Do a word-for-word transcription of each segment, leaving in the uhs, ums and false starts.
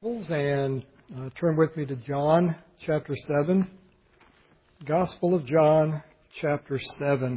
And uh, turn with me to John chapter seven. Gospel of John chapter seven.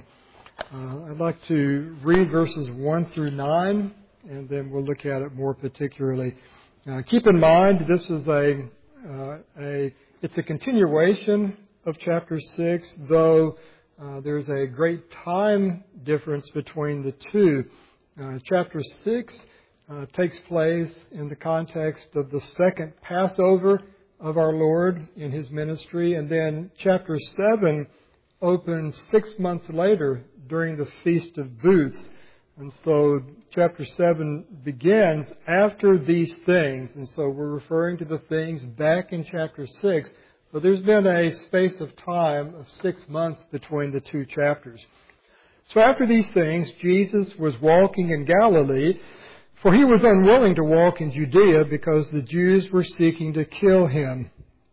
Uh, I'd like to read verses one through nine, and then we'll look at it more particularly. Uh, keep in mind, this is a, uh, a it's a continuation of chapter six, though uh, there's a great time difference between the two. Uh, chapter six Uh, takes place in the context of the second Passover of our Lord in His ministry. And then chapter seven opens six months later during the Feast of Booths. And so chapter seven begins after these things. And so we're referring to the things back in chapter six. But there's been a space of time of six months between the two chapters. So after these things, Jesus was walking in Galilee, for He was unwilling to walk in Judea because the Jews were seeking to kill Him.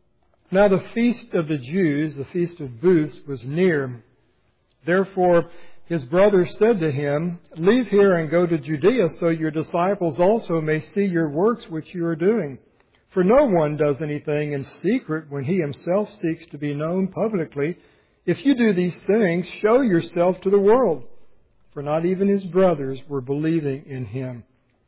Now the feast of the Jews, the Feast of Booths, was near. Therefore His brothers said to Him, "Leave here and go to Judea, so your disciples also may see your works which you are doing. For no one does anything in secret when he himself seeks to be known publicly. If you do these things, show yourself to the world." For not even His brothers were believing in Him.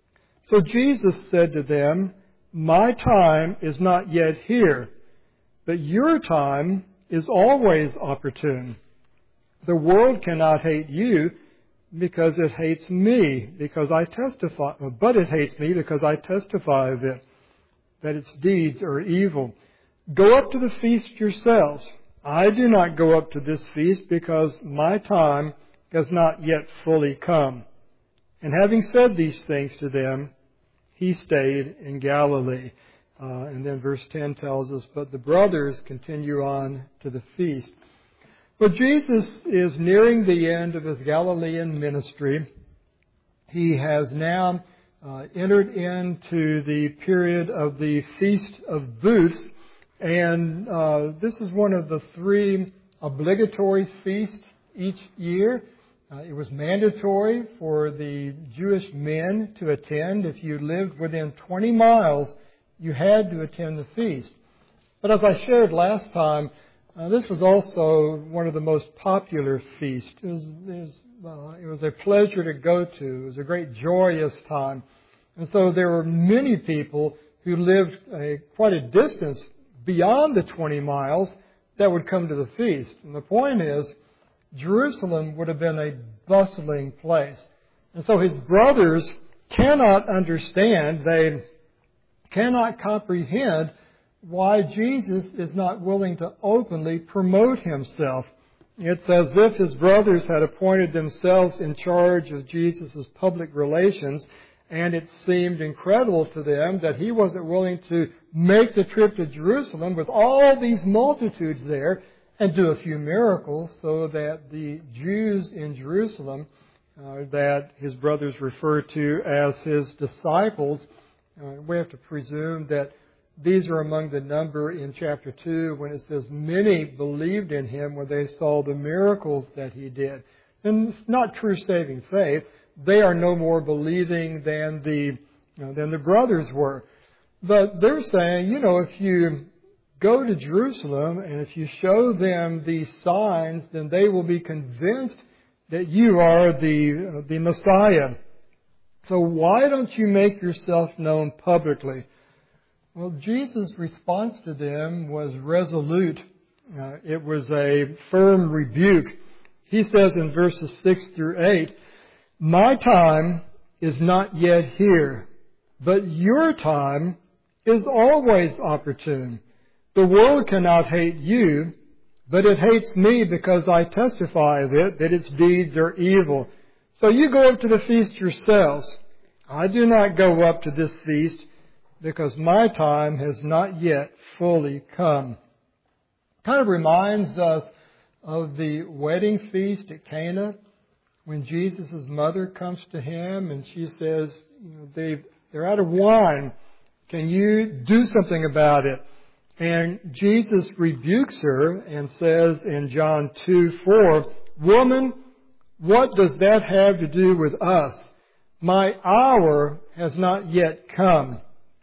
So Jesus said to them, "My time is not yet here, but your time is always opportune. The world cannot hate you because it hates me, because I testify, but it hates me because I testify of it, that its deeds are evil. Go up to the feast yourselves. I do not go up to this feast because my time has not yet fully come." And having said these things to them, He stayed in Galilee. Uh, and then verse ten tells us, "But the brothers continue on to the feast." Well, Jesus is nearing the end of His Galilean ministry. He has now uh, entered into the period of the Feast of Booths. And uh, this is one of the three obligatory feasts each year. Uh, it was mandatory for the Jewish men to attend. If you lived within twenty miles, you had to attend the feast. But as I shared last time, uh, this was also one of the most popular feasts. It was, it, was, uh, it was a pleasure to go to. It was a great joyous time. And so there were many people who lived a, quite a distance beyond the twenty miles that would come to the feast. And the point is, Jerusalem would have been a bustling place. And so His brothers cannot understand, they cannot comprehend why Jesus is not willing to openly promote Himself. It's as if His brothers had appointed themselves in charge of Jesus' public relations, and it seemed incredible to them that He wasn't willing to make the trip to Jerusalem with all these multitudes there and do a few miracles so that the Jews in Jerusalem, uh, that His brothers refer to as His disciples, uh, we have to presume that these are among the number in chapter two when it says many believed in Him when they saw the miracles that He did. And it's not true saving faith. They are no more believing than the, you know, than the brothers were. But they're saying, you know, if you go to Jerusalem, and if you show them these signs, then they will be convinced that you are the, uh, the Messiah. So why don't you make yourself known publicly? Well, Jesus' response to them was resolute. Uh, it was a firm rebuke. He says in verses six through eight, "My time is not yet here, but your time is always opportune. The world cannot hate you, but it hates me because I testify of it, that its deeds are evil. So you go up to the feast yourselves. I do not go up to this feast because my time has not yet fully come." Kind of reminds us of the wedding feast at Cana when Jesus' mother comes to Him and she says, you know, they, they're out of wine. Can you do something about it? And Jesus rebukes her and says in John two four, "Woman, what does that have to do with us? My hour has not yet come."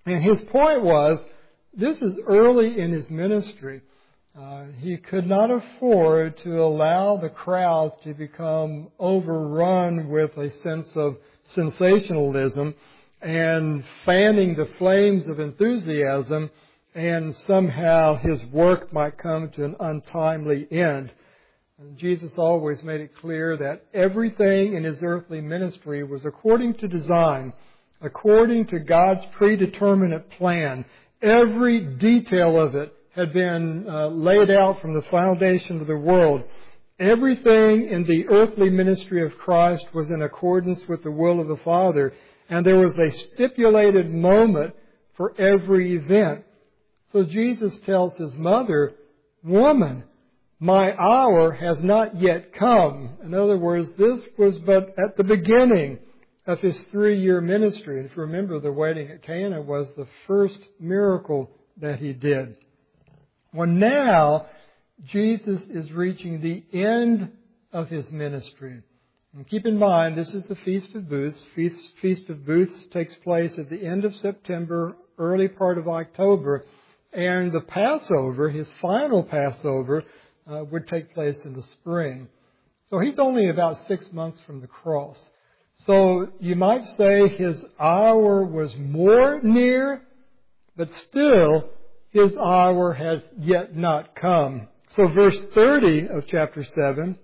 And his point was, this is early in his ministry. Uh, he could not afford to allow the crowds to become overrun with a sense of sensationalism and fanning the flames of enthusiasm, and somehow his work might come to an untimely end. And Jesus always made it clear that everything in his earthly ministry was according to design, according to God's predeterminate plan. Every detail of it had been uh, laid out from the foundation of the world. Everything in the earthly ministry of Christ was in accordance with the will of the Father, and there was a stipulated moment for every event. So Jesus tells his mother, "Woman, my hour has not yet come." In other words, this was but at the beginning of his three-year ministry. And if you remember, the wedding at Cana was the first miracle that he did. Well, now Jesus is reaching the end of his ministry. And keep in mind, this is the Feast of Booths. Feast, Feast of Booths takes place at the end of September, early part of October. And the Passover, his final Passover, uh, would take place in the spring. So he's only about six months from the cross. So you might say his hour was more near, but still his hour has yet not come. So verse thirty of chapter seven,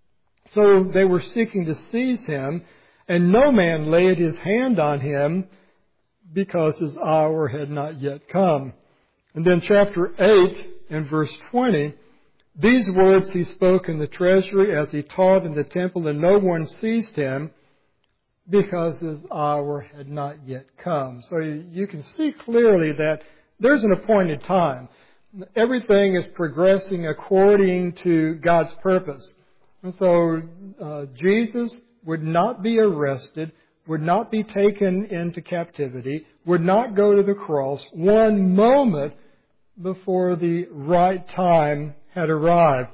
so they were seeking to seize him, and no man laid his hand on him because his hour had not yet come. And then chapter eight and verse twenty, these words he spoke in the treasury as he taught in the temple, and no one seized him because his hour had not yet come. So you can see clearly that there's an appointed time. Everything is progressing according to God's purpose. And so uh, Jesus would not be arrested, would not be taken into captivity, would not go to the cross one moment before the right time had arrived.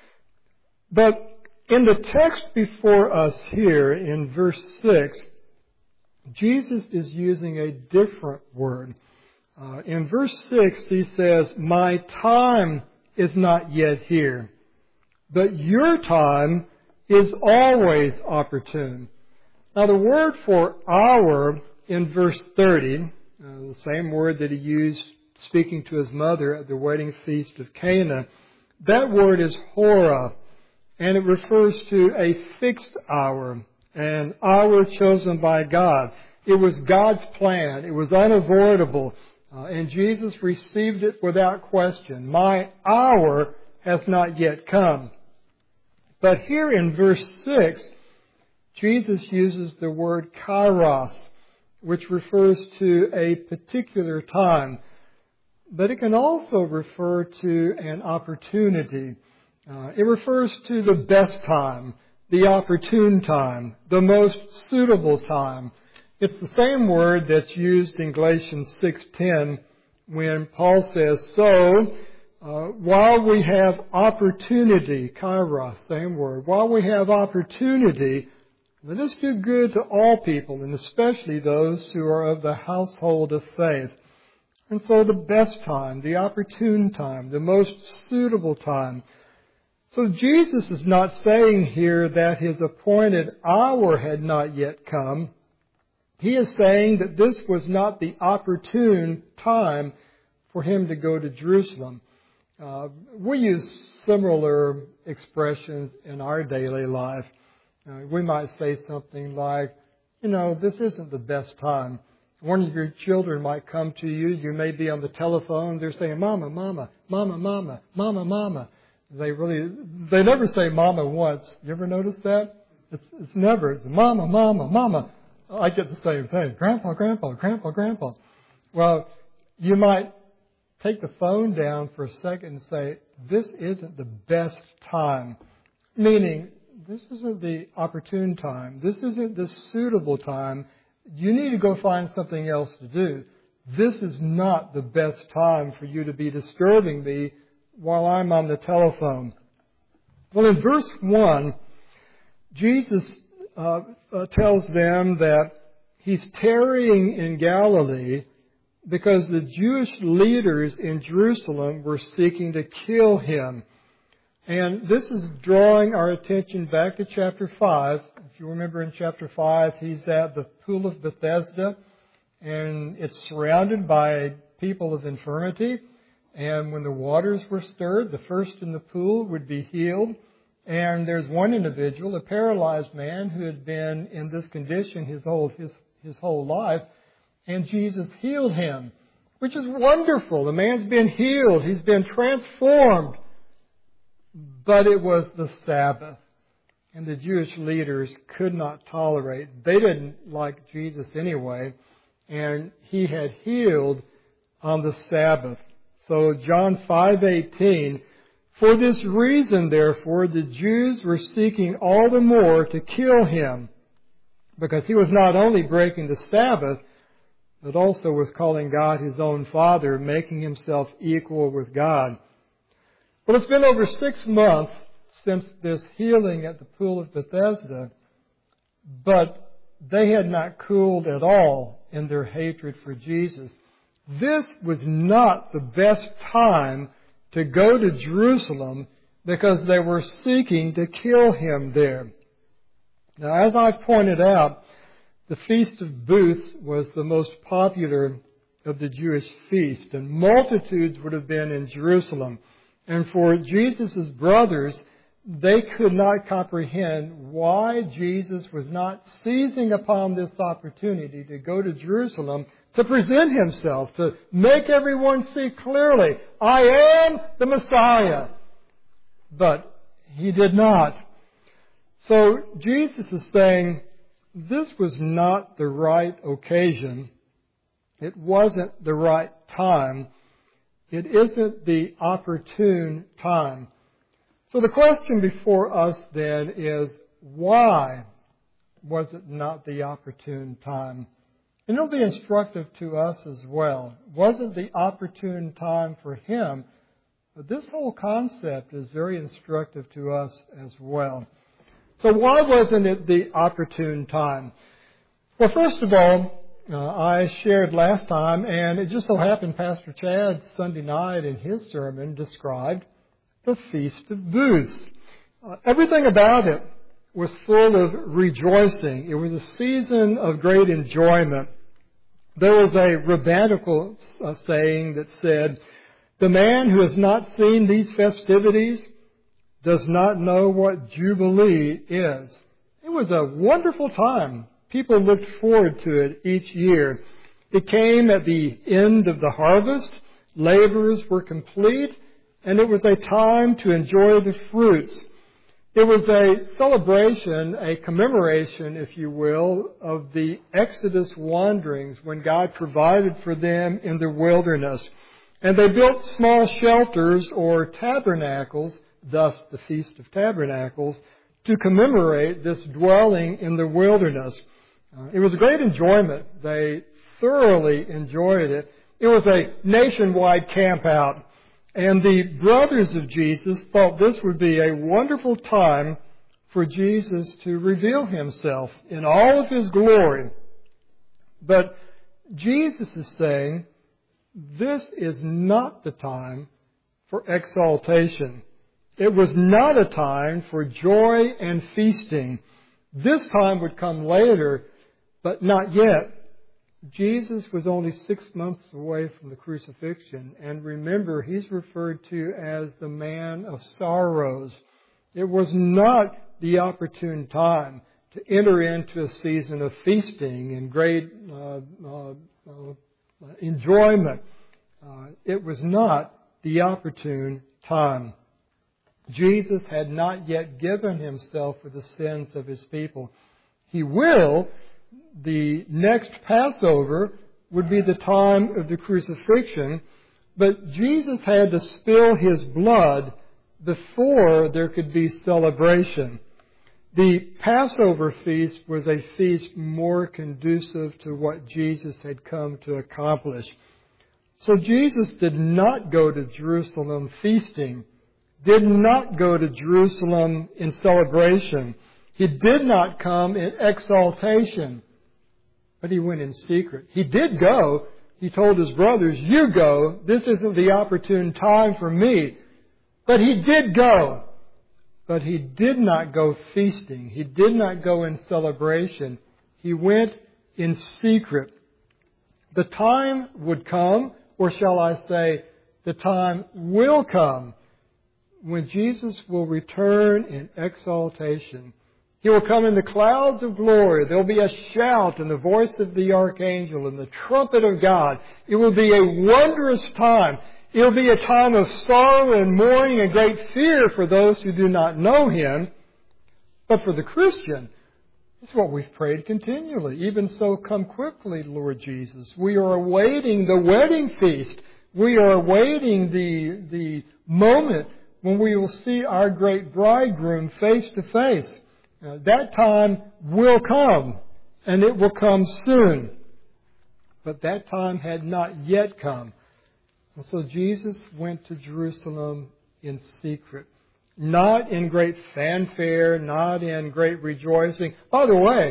But in the text before us here in verse six, Jesus is using a different word. Uh, in verse six, he says, "My time is not yet here, but your time is always opportune." Now, the word for hour in verse thirty, uh, the same word that he used speaking to his mother at the wedding feast of Cana, that word is hora, and it refers to a fixed hour, an hour chosen by God. It was God's plan. It was unavoidable. Uh, and Jesus received it without question. My hour has not yet come. But here in verse six, Jesus uses the word kairos, which refers to a particular time. But it can also refer to an opportunity. Uh, it refers to the best time, the opportune time, the most suitable time. It's the same word that's used in Galatians six ten when Paul says, so, uh, while we have opportunity, kairos, same word, while we have opportunity, let us do good to all people, and especially those who are of the household of faith. And so the best time, the opportune time, the most suitable time. So Jesus is not saying here that his appointed hour had not yet come. He is saying that this was not the opportune time for him to go to Jerusalem. Uh, we use similar expressions in our daily life. Uh, we might say something like, you know, this isn't the best time. One of your children might come to you. You may be on the telephone. They're saying, Mama, Mama, Mama, Mama, Mama, Mama. They really, they never say Mama once. You ever notice that? It's, it's never. It's Mama, Mama, Mama. I get the same thing. Grandpa, Grandpa, Grandpa, Grandpa. Well, you might take the phone down for a second and say, this isn't the best time. Meaning, this isn't the opportune time. This isn't the suitable time. You need to go find something else to do. This is not the best time for you to be disturbing me while I'm on the telephone. Well, in verse one, Jesus uh, uh, tells them that he's tarrying in Galilee because the Jewish leaders in Jerusalem were seeking to kill him. And this is drawing our attention back to chapter five. If you remember in chapter five, he's at the pool of Bethesda, and it's surrounded by people of infirmity. And when the waters were stirred, the first in the pool would be healed. And there's one individual, a paralyzed man, who had been in this condition his whole, his, his whole life. And Jesus healed him, which is wonderful. The man's been healed. He's been transformed. But it was the Sabbath. And the Jewish leaders could not tolerate. They didn't like Jesus anyway. And he had healed on the Sabbath. So John five eighteen, for this reason, therefore, the Jews were seeking all the more to kill him, because he was not only breaking the Sabbath, but also was calling God his own Father, making himself equal with God. Well, it's been over six months since this healing at the pool of Bethesda, but they had not cooled at all in their hatred for Jesus. This was not the best time to go to Jerusalem because they were seeking to kill him there. Now, as I've pointed out, the Feast of Booths was the most popular of the Jewish feasts, and multitudes would have been in Jerusalem. And for Jesus' brothers, they could not comprehend why Jesus was not seizing upon this opportunity to go to Jerusalem to present himself, to make everyone see clearly, I am the Messiah. But he did not. So Jesus is saying, this was not the right occasion. It wasn't the right time. It isn't the opportune time. So the question before us then is, why was it not the opportune time? And it'll be instructive to us as well. It wasn't the opportune time for him, but this whole concept is very instructive to us as well. So why wasn't it the opportune time? Well, first of all, uh, I shared last time, and it just so happened Pastor Chad Sunday night in his sermon described the Feast of Booths. Uh, everything about it was full of rejoicing. It was a season of great enjoyment. There was a rabbinical uh, saying that said, the man who has not seen these festivities does not know what Jubilee is. It was a wonderful time. People looked forward to it each year. It came at the end of the harvest. Labors were complete, and it was a time to enjoy the fruits. It was a celebration, a commemoration, if you will, of the Exodus wanderings when God provided for them in the wilderness. And they built small shelters or tabernacles, thus the Feast of Tabernacles, to commemorate this dwelling in the wilderness. Uh, it was a great enjoyment. They thoroughly enjoyed it. It was a nationwide camp out. And the brothers of Jesus thought this would be a wonderful time for Jesus to reveal himself in all of his glory. But Jesus is saying, this is not the time for exaltation. It was not a time for joy and feasting. This time would come later, but not yet. Jesus was only six months away from the crucifixion. And remember, he's referred to as the man of sorrows. It was not the opportune time to enter into a season of feasting and great uh, uh, uh, enjoyment. Uh, it was not the opportune time. Jesus had not yet given himself for the sins of his people. He will. The next Passover would be the time of the crucifixion, but Jesus had to spill his blood before there could be celebration. The Passover feast was a feast more conducive to what Jesus had come to accomplish. So Jesus did not go to Jerusalem feasting, did not go to Jerusalem in celebration. He did not come in exaltation, but he went in secret. He did go, he told his brothers, you go. This isn't the opportune time for me. But he did go. But he did not go feasting. He did not go in celebration. He went in secret. The time would come, or shall I say, the time will come, when Jesus will return in exaltation. He will come in the clouds of glory. There will be a shout and the voice of the archangel and the trumpet of God. It will be a wondrous time. It will be a time of sorrow and mourning and great fear for those who do not know Him. But for the Christian, it's what we've prayed continually. Even so, come quickly, Lord Jesus. We are awaiting the wedding feast. We are awaiting the, the moment when we will see our great bridegroom face to face. Uh, that time will come, and it will come soon. But that time had not yet come. And so Jesus went to Jerusalem in secret. Not in great fanfare, not in great rejoicing. By the way,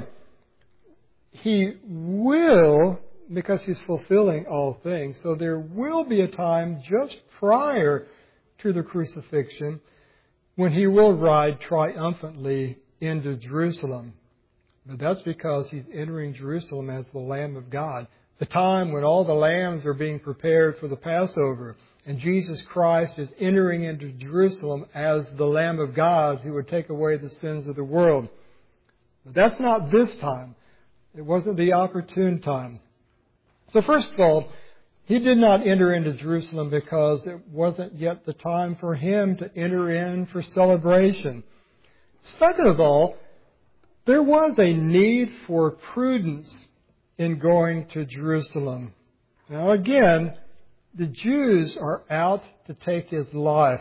He will, because He's fulfilling all things, so there will be a time just prior to the crucifixion when He will ride triumphantly into Jerusalem. But that's because He's entering Jerusalem as the Lamb of God. The time when all the lambs are being prepared for the Passover. And Jesus Christ is entering into Jerusalem as the Lamb of God who would take away the sins of the world. But that's not this time. It wasn't the opportune time. So first of all, He did not enter into Jerusalem because it wasn't yet the time for Him to enter in for celebration. Second of all, there was a need for prudence in going to Jerusalem. Now again, the Jews are out to take His life.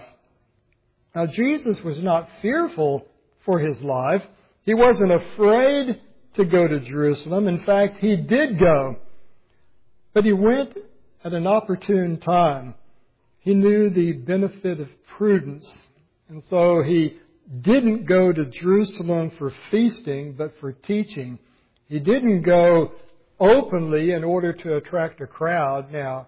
Now Jesus was not fearful for His life. He wasn't afraid to go to Jerusalem. In fact, He did go. But He went at an opportune time. He knew the benefit of prudence. And so He didn't go to Jerusalem for feasting, but for teaching. He didn't go openly in order to attract a crowd. Now,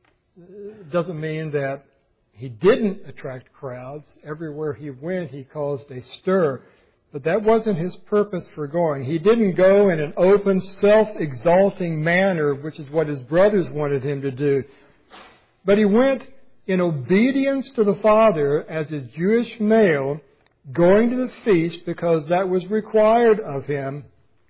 it doesn't mean that He didn't attract crowds. Everywhere He went, He caused a stir. But that wasn't His purpose for going. He didn't go in an open, self-exalting manner, which is what His brothers wanted Him to do. But He went in obedience to the Father as a Jewish male, going to the feast because that was required of Him.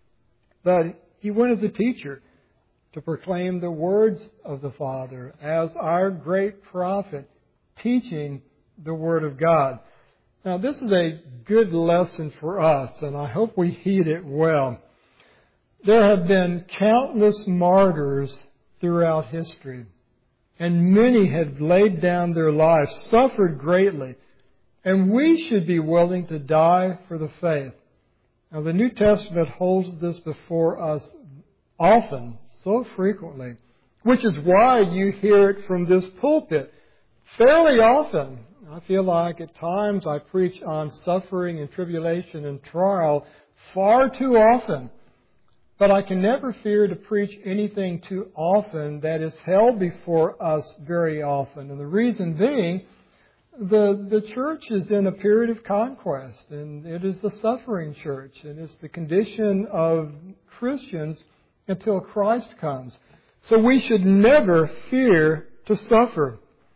But He went as a teacher to proclaim the words of the Father as our great prophet, teaching the Word of God. Now, this is a good lesson for us, and I hope we heed it well. There have been countless martyrs throughout history, and many have laid down their lives, suffered greatly, and we should be willing to die for the faith. Now, the New Testament holds this before us often, so frequently, which is why you hear it from this pulpit fairly often. I feel like at times I preach on suffering and tribulation and trial far too often. But I can never fear to preach anything too often that is held before us very often. And the reason being, the, the church is in a period of conquest, and it is the suffering church, and it's the condition of Christians until Christ comes. So we should never fear to suffer.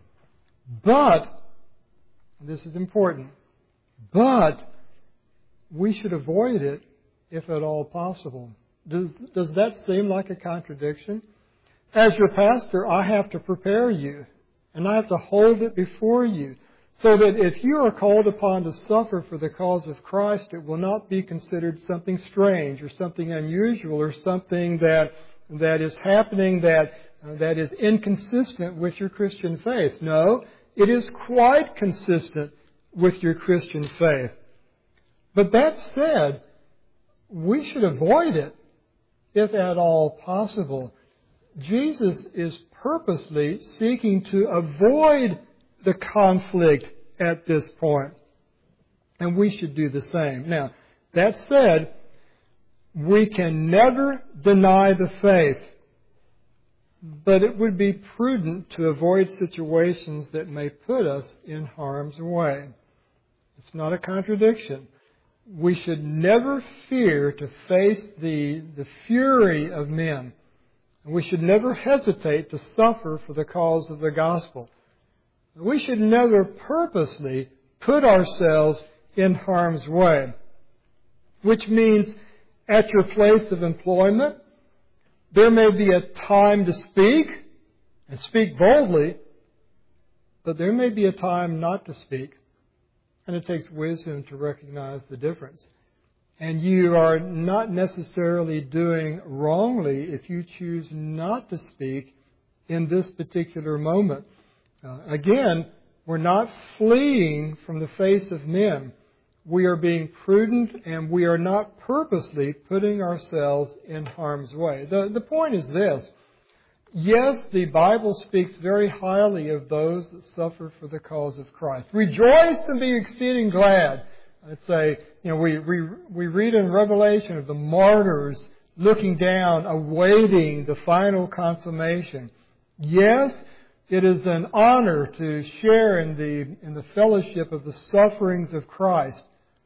But, this is important, but we should avoid it if at all possible. Does, does that seem like a contradiction? As your pastor, I have to prepare you, and I have to hold it before you, so that if you are called upon to suffer for the cause of Christ, it will not be considered something strange or something unusual or something that that is happening that uh, that is inconsistent with your Christian faith. No, it is quite consistent with your Christian faith. But that said, we should avoid it if at all possible. Jesus is purposely seeking to avoid the conflict at this point. And we should do the same. Now, that said, we can never deny the faith. but it would be prudent to avoid situations that may put us in harm's way. It's not a contradiction. We should never fear to face the, the fury of men. We should never hesitate to suffer for the cause of the gospel. We should never purposely put ourselves in harm's way, which means at your place of employment, there may be a time to speak and speak boldly, but there may be a time not to speak. And it takes wisdom to recognize the difference. And you are not necessarily doing wrongly if you choose not to speak in this particular moment. Uh, again, we're not fleeing from the face of men. We are being prudent, and we are not purposely putting ourselves in harm's way. The, the point is this. Yes, the Bible speaks very highly of those that suffer for the cause of Christ. Rejoice and be exceeding glad. I'd say, you know, we, we, we read in Revelation of the martyrs looking down, awaiting the final consummation. Yes, it is an honor to share in the, in the fellowship of the sufferings of Christ.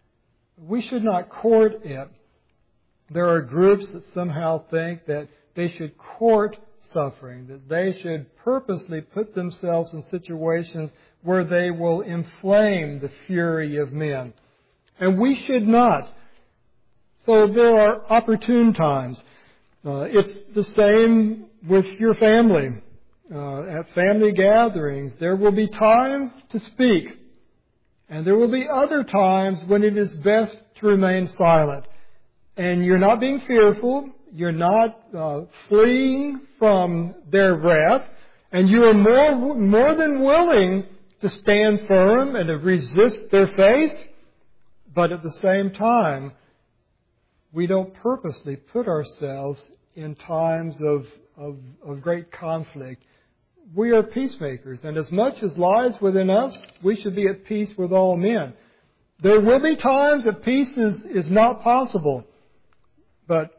We should not court it. There are groups that somehow think that they should court suffering, that they should purposely put themselves in situations where they will inflame the fury of men. And we should not. So there are opportune times. Uh, it's the same with your family. Uh, at family gatherings, there will be times to speak. And there will be other times when it is best to remain silent. And you're not being fearful. You're not uh, fleeing from their wrath. And you are more, more than willing to stand firm and to resist their face. But at the same time, we don't purposely put ourselves in times of, of, of great conflict. We are peacemakers, and as much as lies within us, we should be at peace with all men. There will be times that peace is, is not possible, but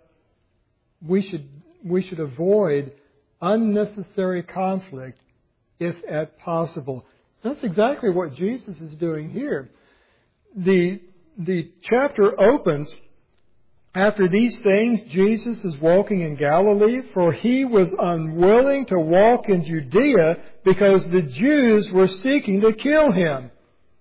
we should, we should avoid unnecessary conflict if at possible. That's exactly what Jesus is doing here. The, the chapter opens, after these things, Jesus is walking in Galilee, for he was unwilling to walk in Judea because the Jews were seeking to kill him.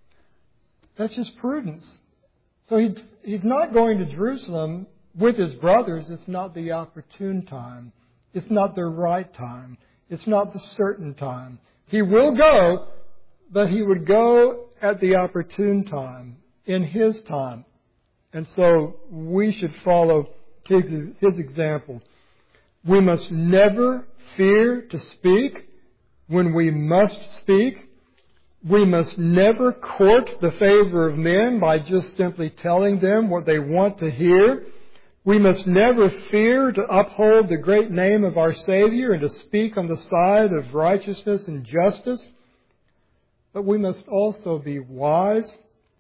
That's just prudence. So he's, he's not going to Jerusalem with his brothers. It's not the opportune time. It's not the right time. It's not the certain time. He will go, but he would go at the opportune time, in his time. And so we should follow his, his example. We must never fear to speak when we must speak. We must never court the favor of men by just simply telling them what they want to hear. We must never fear to uphold the great name of our Savior and to speak on the side of righteousness and justice. But we must also be wise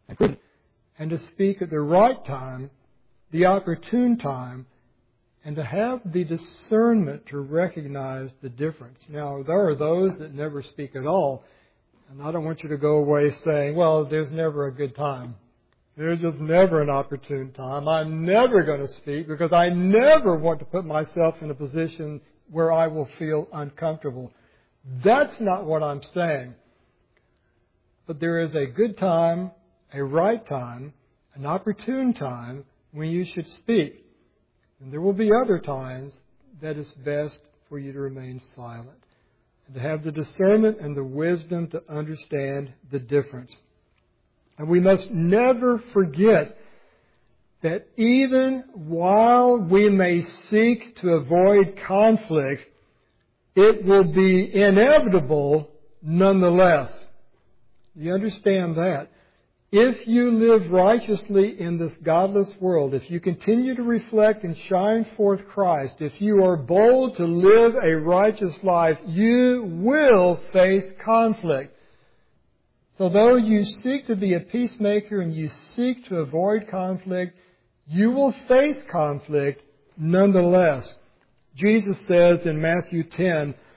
and to speak at the right time, the opportune time, and to have the discernment to recognize the difference. Now, there are those that never speak at all, and I don't want you to go away saying, well, there's never a good time. There's just never an opportune time. I'm never going to speak because I never want to put myself in a position where I will feel uncomfortable. That's not what I'm saying. But there is a good time, a right time, an opportune time when you should speak. And there will be other times that it's best for you to remain silent and to have the discernment and the wisdom to understand the difference. And we must never forget that even while we may seek to avoid conflict, it will be inevitable nonetheless. You understand that? If you live righteously in this godless world, if you continue to reflect and shine forth Christ, if you are bold to live a righteous life, you will face conflict. So though you seek to be a peacemaker and you seek to avoid conflict, you will face conflict nonetheless. Jesus says in Matthew ten,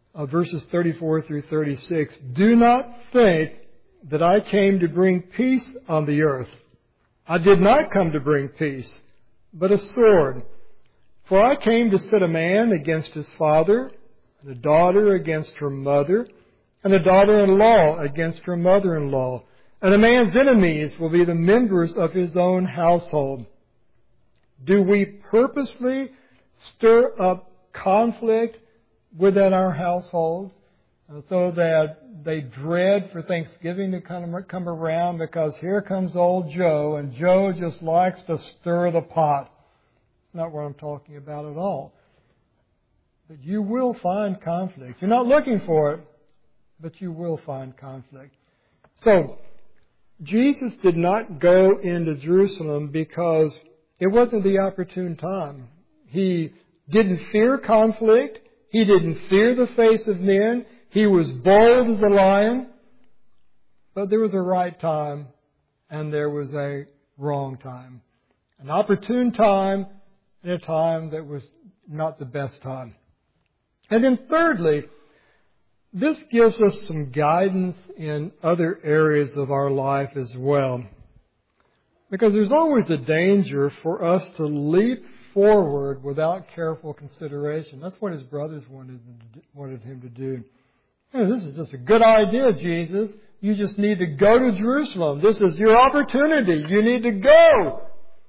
uh, verses thirty-four through thirty-six. Do not think that I came to bring peace on the earth. I did not come to bring peace, but a sword. For I came to set a man against his father, and a daughter against her mother, and a daughter-in-law against her mother-in-law. And a man's enemies will be the members of his own household. Do we purposely stir up conflict within our households uh, so that they dread for Thanksgiving to come, come around because here comes old Joe, and Joe just likes to stir the pot? Not what I'm talking about at all. But you will find conflict. You're not looking for it, but you will find conflict. So, Jesus did not go into Jerusalem because it wasn't the opportune time. He didn't fear conflict. He didn't fear the face of men. He was bold as a lion. But there was a right time and there was a wrong time. An opportune time and a time that was not the best time. And then thirdly, this gives us some guidance in other areas of our life as well. Because there's always a danger for us to leap forward without careful consideration. That's what his brothers wanted, wanted him to do. Hey, this is just a good idea, Jesus. You just need to go to Jerusalem. This is your opportunity. You need to go.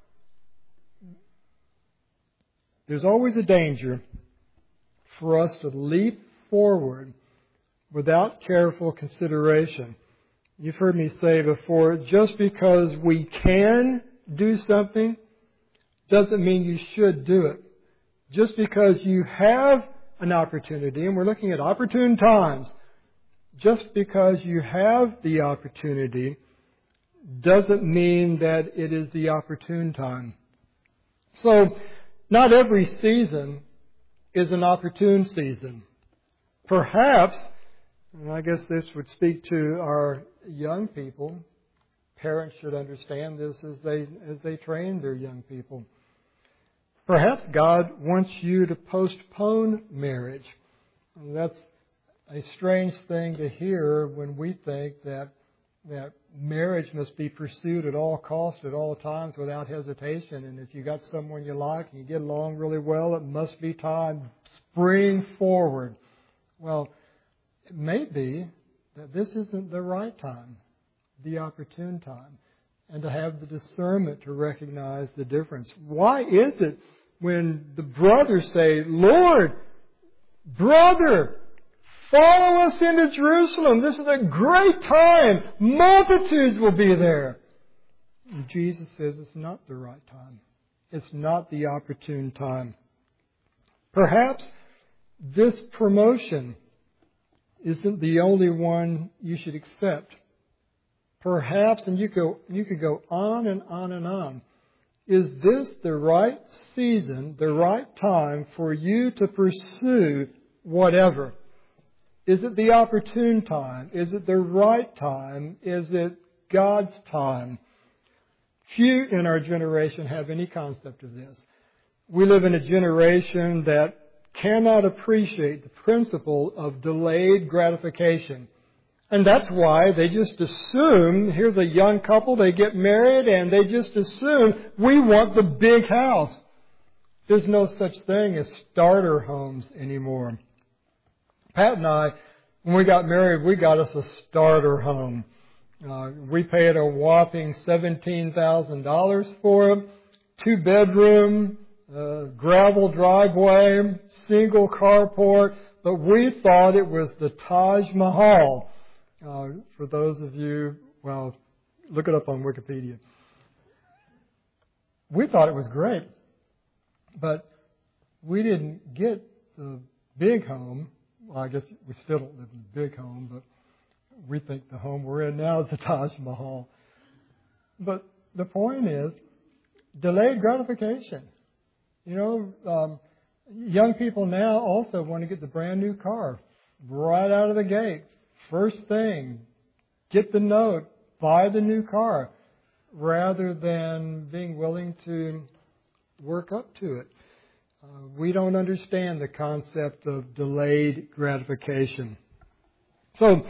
There's always a danger for us to leap forward without careful consideration. You've heard me say before, just because we can do something doesn't mean you should do it. Just because you have an opportunity, and we're looking at opportune times, just because you have the opportunity doesn't mean that it is the opportune time. So, not every season is an opportune season. Perhaps, and I guess this would speak to our young people, parents should understand this as they as they train their young people. Perhaps God wants you to postpone marriage. And that's a strange thing to hear when we think that that marriage must be pursued at all costs, at all times, without hesitation. And if you got someone you like and you get along really well, it must be time. Spring forward. Well, it may be that this isn't the right time, the opportune time, and to have the discernment to recognize the difference. Why is it when the brothers say, Lord, brother, follow us into Jerusalem. This is a great time. Multitudes will be there. And Jesus says it's not the right time. It's not the opportune time. Perhaps this promotion isn't the only one you should accept. Perhaps, and you go, you could go on and on and on. Is this the right season, the right time for you to pursue whatever? Is it the opportune time? Is it the right time? Is it God's time? Few in our generation have any concept of this. We live in a generation that cannot appreciate the principle of delayed gratification. And that's why they just assume, here's a young couple, they get married, and they just assume, we want the big house. There's no such thing as starter homes anymore. Pat and I, when we got married, we got us a starter home. Uh, we paid a whopping seventeen thousand dollars for it. Two bedroom, uh, gravel driveway, single carport. But we thought it was the Taj Mahal. Uh, for those of you, well, look it up on Wikipedia. We thought it was great. But we didn't get the big home. Well, I guess we still don't live in the big home, but we think the home we're in now is the Taj Mahal. But the point is, delayed gratification. You know, um, young people now also want to get the brand new car right out of the gate. First thing, get the note, buy the new car, rather than being willing to work up to it. uh, we don't understand the concept of delayed gratification. So,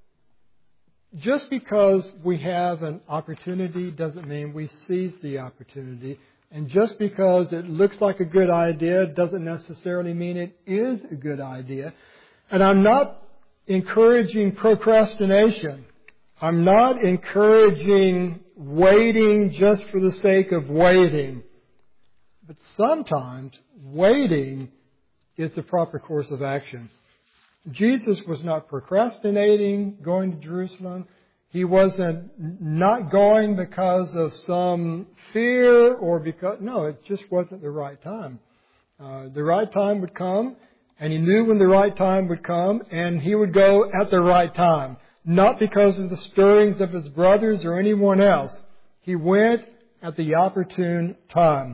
just because we have an opportunity doesn't mean we seize the opportunity. And just because it looks like a good idea doesn't necessarily mean it is a good idea. And I'm not encouraging procrastination. I'm not encouraging waiting just for the sake of waiting. But sometimes waiting is the proper course of action. Jesus was not procrastinating going to Jerusalem. He wasn't not going because of some fear or because, no, it just wasn't the right time. Uh, the right time would come, and he knew when the right time would come, and he would go at the right time. Not because of the stirrings of his brothers or anyone else. He went at the opportune time.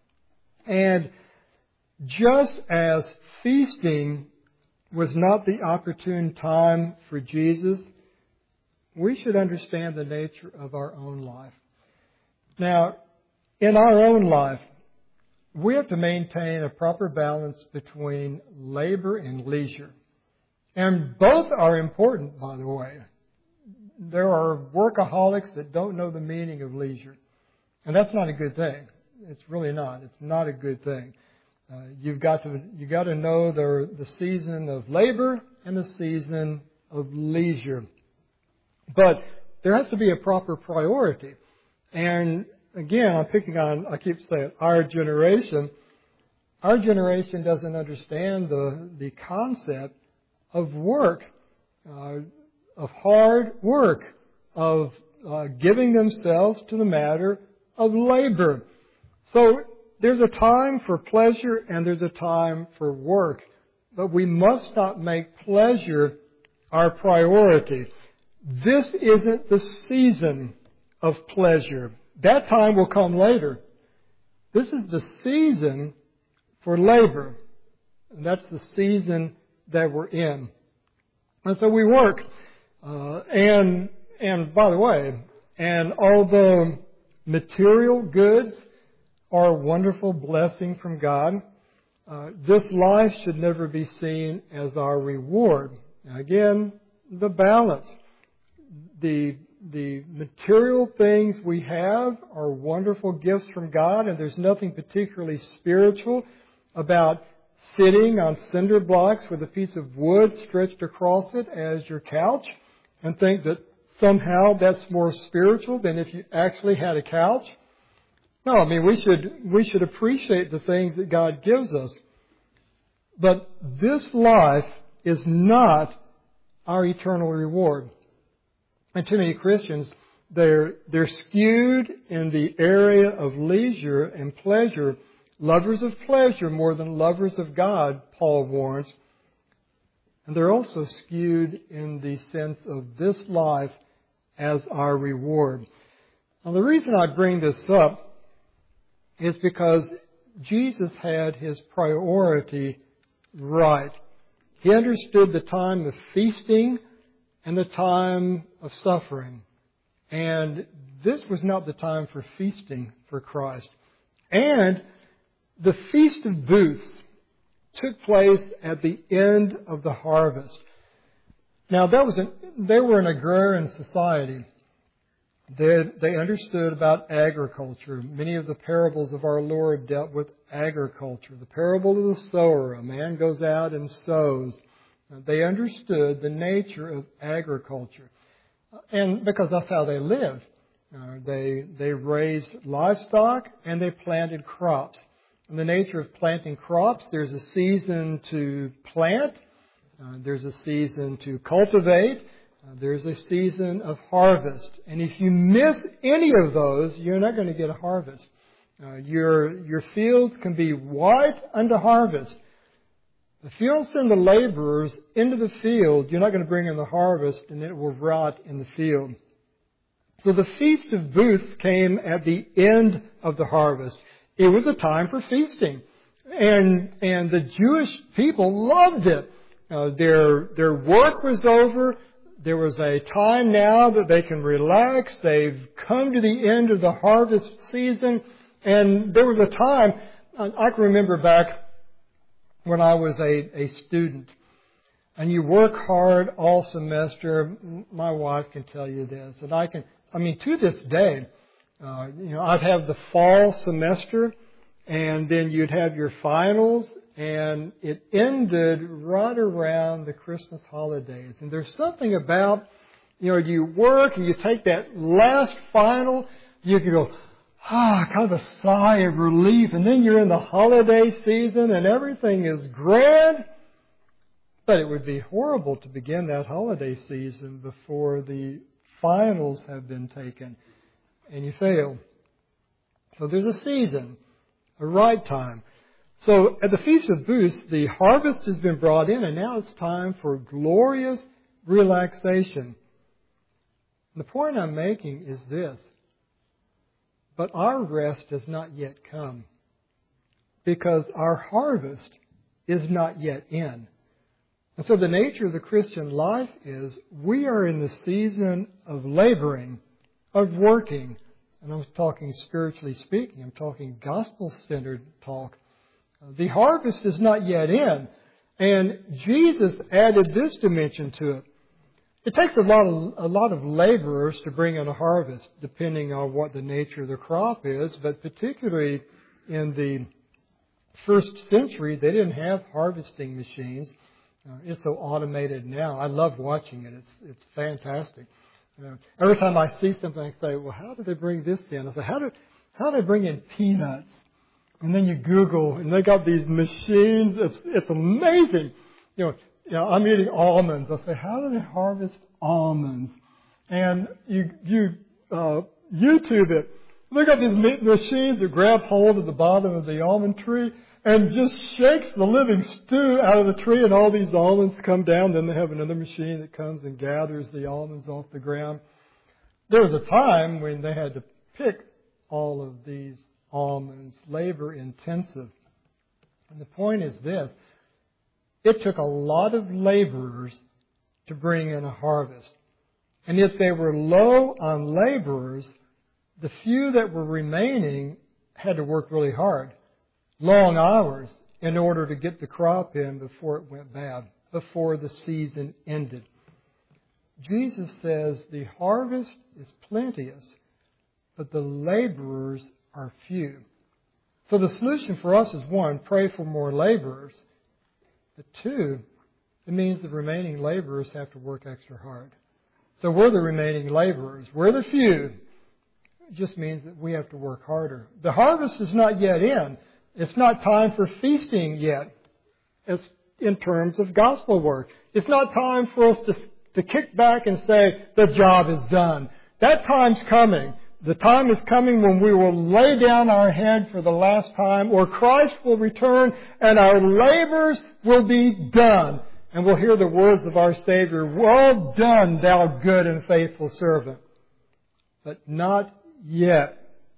And just as feasting was not the opportune time for Jesus, we should understand the nature of our own life. Now, in our own life, we have to maintain a proper balance between labor and leisure. And both are important, by the way. There are workaholics that don't know the meaning of leisure. And that's not a good thing. It's really not. It's not a good thing. Uh, you've got to you got to know the the season of labor and the season of leisure. But there has to be a proper priority. And again, I'm picking on, I keep saying, our generation. Our generation doesn't understand the the concept of work, uh, of hard work, of uh, giving themselves to the matter of labor. So there's a time for pleasure and there's a time for work. But we must not make pleasure our priority. This isn't the season of pleasure. That time will come later. This is the season for labor. And that's the season that we're in. And so we work. Uh, and, and by the way, and although material goods are a wonderful blessing from God, uh, this life should never be seen as our reward. Again, the balance. The, the material things we have are wonderful gifts from God, and there's nothing particularly spiritual about sitting on cinder blocks with a piece of wood stretched across it as your couch and think that somehow that's more spiritual than if you actually had a couch. No, I mean, we should, we should appreciate the things that God gives us. But this life is not our eternal reward. And too many Christians, they're, they're skewed in the area of leisure and pleasure, lovers of pleasure more than lovers of God, Paul warns. And they're also skewed in the sense of this life as our reward. Now, the reason I bring this up is because Jesus had his priority right. He understood the time of feasting and the time of suffering. And this was not the time for feasting for Christ. And the Feast of Booths took place at the end of the harvest. Now, that was an, they were an agrarian society. They, they understood about agriculture. Many of the parables of our Lord dealt with agriculture. The parable of the sower, a man goes out and sows. They understood the nature of agriculture. And because that's how they lived. Uh, they, they raised livestock and they planted crops. In the nature of planting crops, there's a season to plant. Uh, there's a season to cultivate. Uh, there's a season of harvest. And if you miss any of those, you're not going to get a harvest. Uh, your, your fields can be white unto harvest. If you don't send the laborers into the field, you're not going to bring in the harvest, and it will rot in the field. So the Feast of Booths came at the end of the harvest. It was a time for feasting. And, and the Jewish people loved it. Uh, their, their work was over. There was a time now that they can relax. They've come to the end of the harvest season. And there was a time, I can remember back when I was a, a student. And you work hard all semester. My wife can tell you this. And I can, I mean, to this day, uh, you know, I'd have the fall semester, and then you'd have your finals, and it ended right around the Christmas holidays. And there's something about, you know, you work and you take that last final, you can go, ah, kind of a sigh of relief. And then you're in the holiday season and everything is grand. But it would be horrible to begin that holiday season before the finals have been taken and you fail. So there's a season, a right time. So at the Feast of Booths, the harvest has been brought in, and now it's time for glorious relaxation. The point I'm making is this: but our rest has not yet come, because our harvest is not yet in. And so the nature of the Christian life is we are in the season of laboring, of working. And I'm talking spiritually speaking. I'm talking gospel-centered talk. The harvest is not yet in. And Jesus added this dimension to it. It takes a lot of, a lot of laborers to bring in a harvest, depending on what the nature of the crop is. But particularly in the first century, they didn't have harvesting machines. Uh, it's so automated now. I love watching it. It's it's fantastic. Uh, every time I see something, I say, well, how did they bring this in? I say, how did, how did they bring in peanuts? And then you Google, and they got these machines. It's, it's amazing. You know, you know, I'm eating almonds. I say, how do they harvest almonds? And you, you, uh, YouTube it. They got these machines that grab hold of the bottom of the almond tree and just shakes the living stew out of the tree, and all these almonds come down. Then they have another machine that comes and gathers the almonds off the ground. There was a time when they had to pick all of these almonds, labor intensive. And the point is this: it took a lot of laborers to bring in a harvest. And if they were low on laborers, the few that were remaining had to work really hard, long hours, in order to get the crop in before it went bad, before the season ended. Jesus says the harvest is plenteous, but the laborers are few. So the solution for us is, one, pray for more laborers. But two, it means the remaining laborers have to work extra hard. So we're the remaining laborers. We're the few. It just means that we have to work harder. The harvest is not yet in. It's not time for feasting yet. It's in terms of gospel work. It's not time for us to, to kick back and say, the job is done. That time's coming. The time is coming when we will lay down our head for the last time, or Christ will return and our labors will be done. And we'll hear the words of our Savior, well done, thou good and faithful servant. But not yet.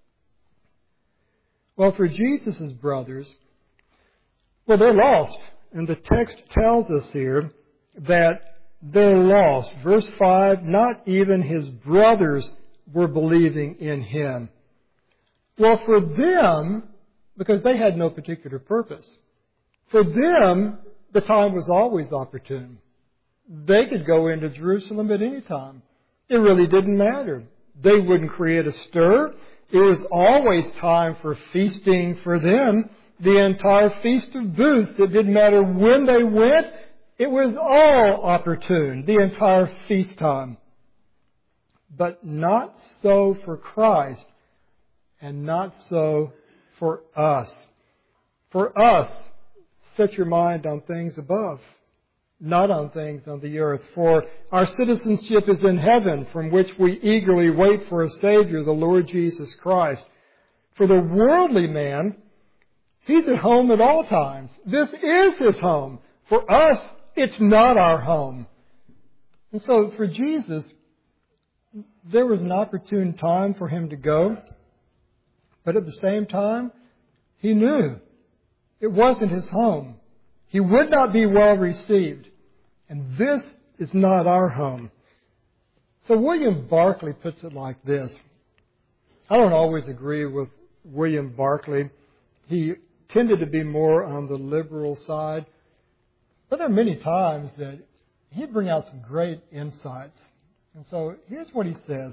Well, for Jesus' brothers, well, they're lost. And the text tells us here that they're lost. Verse five, not even his brothers were believing in him. Well, for them, because they had no particular purpose, for them, the time was always opportune. They could go into Jerusalem at any time. It really didn't matter. They wouldn't create a stir. It was always time for feasting for them. The entire Feast of Booths, it didn't matter when they went. It was all opportune, the entire feast time. But not so for Christ, and not so for us. For us, set your mind on things above, not on things on the earth. For our citizenship is in heaven, from which we eagerly wait for a Savior, the Lord Jesus Christ. For the worldly man, he's at home at all times. This is his home. For us, it's not our home. And so for Jesus, there was an opportune time for him to go. But at the same time, he knew it wasn't his home. He would not be well received. And this is not our home. So William Barclay puts it like this. I don't always agree with William Barclay. He tended to be more on the liberal side. But there are many times that he'd bring out some great insights. And so here's what he says.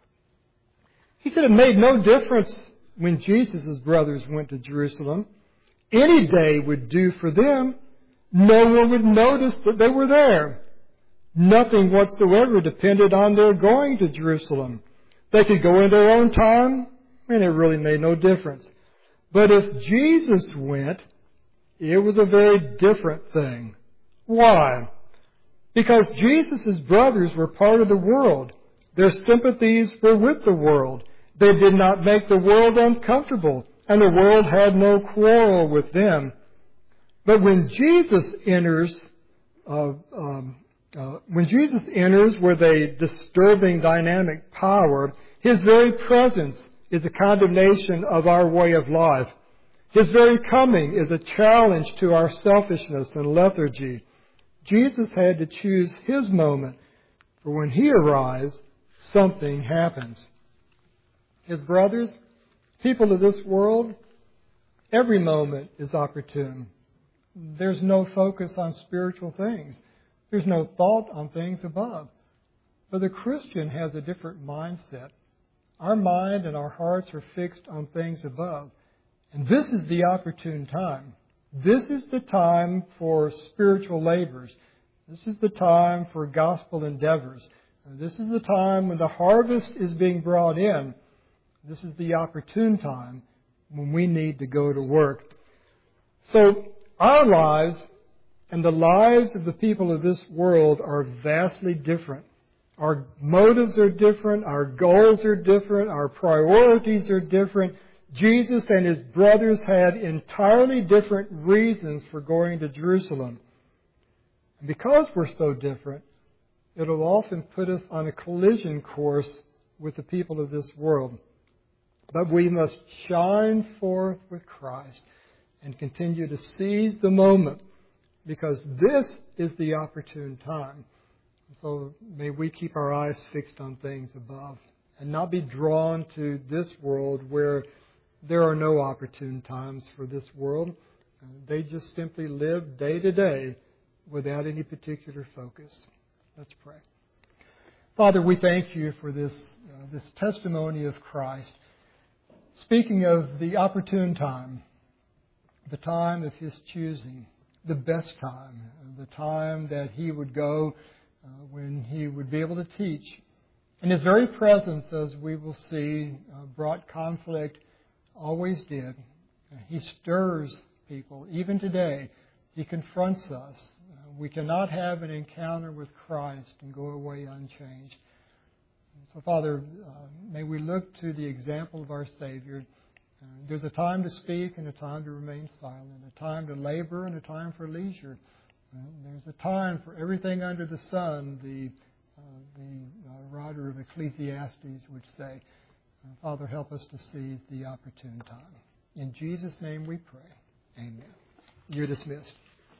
He said it made no difference when Jesus' brothers went to Jerusalem. Any day would do for them. No one would notice that they were there. Nothing whatsoever depended on their going to Jerusalem. They could go in their own time, and it really made no difference. But if Jesus went, it was a very different thing. Why? Because Jesus' brothers were part of the world. Their sympathies were with the world. They did not make the world uncomfortable, and the world had no quarrel with them. But when Jesus enters, uh, um, uh, when Jesus enters with a disturbing dynamic power, his very presence is a condemnation of our way of life. His very coming is a challenge to our selfishness and lethargy. Jesus had to choose his moment, for when he arrives, something happens. His brothers, people of this world, every moment is opportune. There's no focus on spiritual things. There's no thought on things above. But the Christian has a different mindset. Our mind and our hearts are fixed on things above. And this is the opportune time. This is the time for spiritual labors. This is the time for gospel endeavors. This is the time when the harvest is being brought in. This is the opportune time when we need to go to work. So our lives and the lives of the people of this world are vastly different. Our motives are different. Our goals are different. Our priorities are different. Jesus and his brothers had entirely different reasons for going to Jerusalem. And because we're so different, it'll often put us on a collision course with the people of this world. But we must shine forth with Christ and continue to seize the moment, because this is the opportune time. So may we keep our eyes fixed on things above and not be drawn to this world where there are no opportune times for this world. They just simply live day to day without any particular focus. Let's pray. Father, we thank you for this, uh, this testimony of Christ. Speaking of the opportune time, the time of his choosing, the best time, the time that he would go uh, when he would be able to teach. And his very presence, as we will see, uh, brought conflict, always did. Uh, he stirs people. Even today, he confronts us. Uh, we cannot have an encounter with Christ and go away unchanged. So, Father, uh, may we look to the example of our Savior. Uh, there's a time to speak and a time to remain silent, a time to labor and a time for leisure. Uh, there's a time for everything under the sun, the, uh, the uh, writer of Ecclesiastes would say. Uh, Father, help us to seize the opportune time. In Jesus' name we pray. Amen. You're dismissed.